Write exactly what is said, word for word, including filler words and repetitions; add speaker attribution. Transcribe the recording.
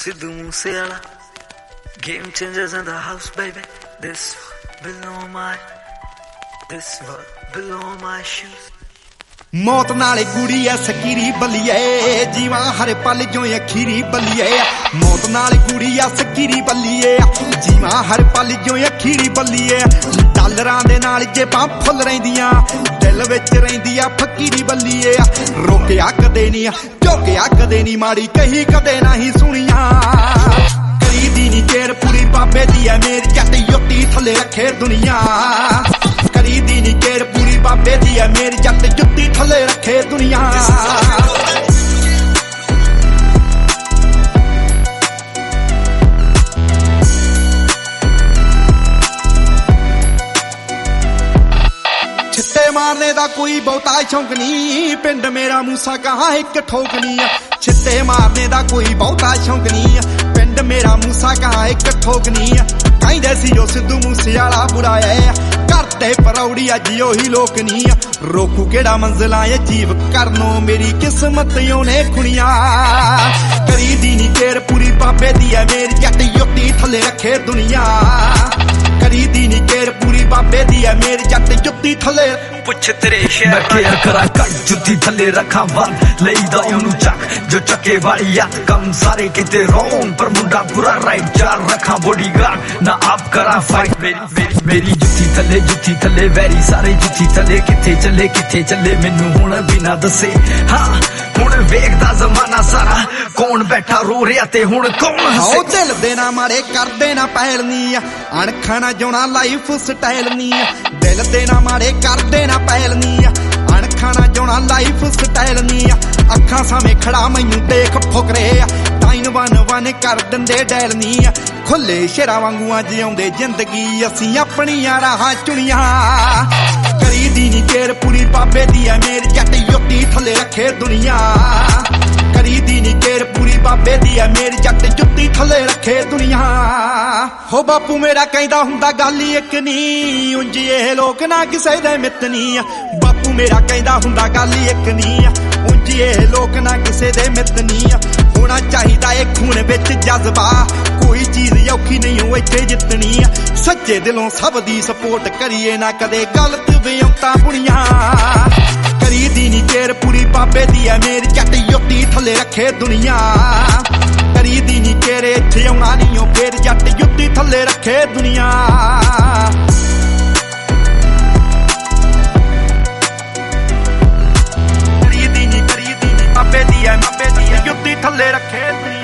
Speaker 1: Sidhu Moosewala, game changers in the house, baby. This below my, this below my shoes.
Speaker 2: मौत नाले गुड़ी है सकीरी बलिए जीवा हर पल जो अखीरी बलिए मौत नाले गुड़ी है सकीरी बलिए जीवा हर पल जो अखीरी बलिए डालरां दे नाल जेबां फुल रहिंदियां दिल विच रहिंदी आ फकीरी बलिए रोकिया कदे नहीं झोकिया कदे नहीं माड़ी कही कदे नहीं सुनिया करी दी नी केर पूरी बाबे दी है मेरी जट युक्ति थले रखे दुनिया करी दी नी केर पूरी बाबे दी है मेरी जट जुत्ती थले रखे दुनिया छिट्टे मारने दा कोई बहुता शौक नहीं पिंड मेरा मूसा कहाँ एक ठोक नहीं छिट्टे मारने दा कोई बहुता शौक नहीं पिंड मेरा मूसा कहाँ एक ठोक नहीं ਕਹਿੰਦੇ ਸੀ ਜੋ ਸਿੱਧੂ ਮੂਸੇਵਾਲਾ ਬੁਰਾ ਹੈ ਕਰਦੇ ਪਰੌੜੀ ਅੱਜ ਉਹੀ ਲੋਕ ਨਹੀਂ ਰੋਕੂ ਕਿਹੜਾ ਮੰਜ਼ਲਾਂ ਅਜੀਬ ਕਰਨੋਂ ਮੇਰੀ ਕਿਸਮਤ ਉਹਨੇ ਖੁਣੀਆਂ ਕਰੀਦੀ ਨੀ ਕੇਰ ਪੂਰੀ ਬਾਬੇ ਦੀ ਐ ਮੇਰੀ ਜੱਟ ਯੁੱਤੀ ਥੱਲੇ ਰੱਖੇ ਦੁਨੀਆ ਕਰੀਦੀ ਨੀ ਕੇਰ ਪੂਰੀ ਬਾਬੇ ਦੀ ਐ ਮੇਰੀ ਜੱਟ ਜੁੱਤੀ ਥੱਲੇ ਪੁੱਛ ਤੇਰੇ ਸ਼ਹਿਰ
Speaker 3: ਮੈਂ ਕੇਰ ਕਰਾਂ ਕੱਟ ਜੁੱਤੀ ਥੱਲੇ ਰੱਖਾਂ ਵੱਲ ਲਈਦਾ ਉਹਨੂੰ ਚੱਕ ਜੋ ਚੱਕੇ ਵਾਲੀ ਹੱਥ ਕੰਮ ਸਾਰੇ ਕਿਤੇ ਰੋਣ ਪਰ ਮੁੰਡਾ ਪੂਰਾ ਰਾਈਟ ਚਾਰ ਰੱਖਾਂ ਬੋਡੀਗਾਰਡ ਨਾ ਆਪ ਕਰਾਂ ਫਾਈਟ ਮੇਰੀ ਮੇਰੀ ਜੁੱਤੀ ਥੱਲੇ ਜੁੱਤੀ ਥੱਲੇ ਵੈਰੀ ਸਾਰੇ ਜੁੱਤੀ ਥੱਲੇ ਕਿੱਥੇ ਚੱਲੇ ਕਿੱਥੇ ਚੱਲੇ ਮੈਨੂੰ ਹੁਣ ਬਿਨਾ ਦੱਸੇ ਹਾਂ ਹੁਣ ਵੇਖਦਾ ਜ਼ਮਾਨਾ ਸਾਰਾ ਕੌਣ ਬੈਠਾ ਰੋ ਰਿਹਾ ਤੇ ਹੁਣ ਕੌਣ ਹੱਸੇ
Speaker 2: ਦਿਲ ਦੇ ਨਾ ਮਾਰੇ ਕਰਦੇ ਨਾ ਪੈਲਨੀ ਅਣਖਾਂ ਨਾ ਜਿਉਣਾ ਲਾਈਫ ਸਟਾਈਲ ਨਹੀਂ ਦਿਲ ਦੇ ਨਾ ਮਾਰੇ ਕਰਦੇ ਨਾ ਪੈਲਨੀ ਅਣਖਾਂ ਨਾ ਜਿਉਣਾ ਲਾਈਫ ਸਟਾਈਲ ਨਹੀਂ ਅੱਖਾਂ ਸਾਹਮਣੇ ਖੜਾ ਮੈਨੂੰ ਦੇਖ ਫੁਕਰੇ ਟਾਈਨ ਵਨ ਵਨ ਕਰ ਦਿੰਦੇ ਡੈਲ ਨਹੀਂ ਖੁੱਲੇ ਸ਼ੇਰਾਂ ਵਾਂਗੂਆਂ ਜਿਉਂਦੇ ਜ਼ਿੰਦਗੀ ਅਸੀਂ ਆਪਣੀਆਂ ਰਾਹਾਂ ਚੁਣੀਆਂ ਕਰੀਦੀ ਨੀ ਕੇਰ ਪੂਰੀ ਬਾਬੇ ਦੀ ਐ ਮੇਰੀ ਜੱਟ ਯੁੱਤੀ ਥੱਲੇ ਰੱਖੇ ਦੁਨੀਆ ਕਰੀਦੀ ਨੀ ਕੇਰ ਪੂਰੀ ਬਾਬੇ ਦੀ ਐ ਮੇਰੀ ਜੱਟ ਜੁੱਤੀ ਥੱਲੇ ਰੱਖੇ ਦੁਨੀਆ ਹੋ ਬਾਪੂ ਮੇਰਾ ਕਹਿੰਦਾ ਹੁੰਦਾ ਗੱਲ ਹੀ ਇੱਕ ਨਹੀਂ ਉਂਝ ਇਹ ਲੋਕ ਨਾ ਕਿਸੇ ਦੇ ਮਿੱਤ ਨਹੀਂ ਬਾਪੂ ਮੇਰਾ ਕਹਿੰਦਾ ਹੁੰਦਾ ਗੱਲ ਹੀ ਇੱਕ ਨਹੀਂ ਉਂਝ ਇਹ ਲੋਕ ਨਾ ਕਿਸੇ ਦੇ ਮਿੱਤ ਨਹੀਂ ਹੋਣਾ ਚਾਹੀਦਾ ਏ ਖੂਨ ਵਿੱਚ ਜਜ਼ਬਾ ਕੋਈ ਚੀਜ਼ ਔਖੀ ਨਹੀਂ ਹੋ ਇੱਥੇ ਜਿੱਤਣੀ ਸੱਚੇ ਦਿਲੋਂ ਸਭ ਦੀ ਸਪੋਰਟ ਕਰੀਏ ਨਾ ਕਦੇ ਗਲਤ ਵਿਉਂਤਾਂ ਬੁਣੀਆਂ ਕਰੀਦੀ ਨੀ ਕੇਰ ਪੂਰੀ ਬਾਬੇ ਦੀ ਐ ਮੇਰੀ ਜੱਟ ਯੁੱਤੀ ਥੱਲੇ ਰੱਖੇ ਦੁਨੀਆ ਕਰੀਦੀ ਨੀ ਕੇਰੇ ਇੱਥੇ ਆਉਣਾ ਨਹੀਂ ਓ ਫੇਰ ਜੱਟ ਯੁੱਤੀ ਥੱਲੇ ਰੱਖੇ ਦੁਨੀਆ ਕਰੀਦੀ ਨੀ ਕਰੀਦੀ ਨੀ ਬਾਬੇ ਦੀ ਐ ਬਾਬੇ ਦੀ ਐ ਯੁੱਤੀ ਥੱਲੇ ਰੱਖੇ ਦੁਨੀਆ